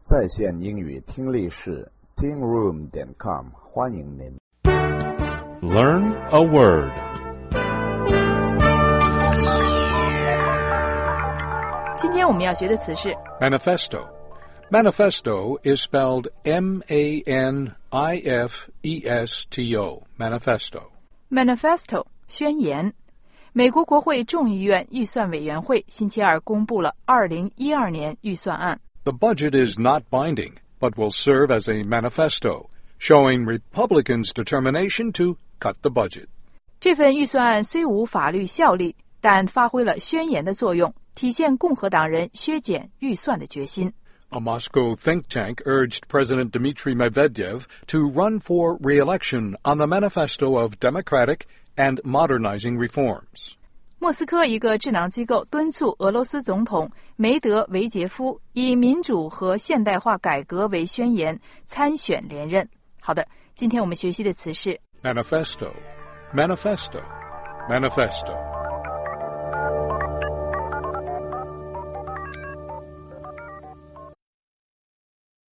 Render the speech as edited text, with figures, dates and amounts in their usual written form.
在线英语听力室 tingroom.com 欢迎您。 Learn a word. 今天我们要学的词是 Manifesto. Manifesto is spelled M-A-N-I-F-E-S-T-O. Manifesto. Manifesto 宣言。美国国会众议院预算委员会星期二公布了2012年预算案。 The budget is not binding, but will serve as a manifesto, showing Republicans' determination to cut the budget. 这份预算案虽无法律效力，但发挥了宣言的作用，体现共和党人削减预算的决心。 A Moscow think tank urged President Dmitry Medvedev to run for re-election on the manifesto of democratic and modernizing reforms. 莫斯科一个智囊机构敦促俄罗斯总统梅德韦杰夫以民主和现代化改革为宣言参选连任。好的，今天我们学习的词是 Manifesto, manifesto, manifesto.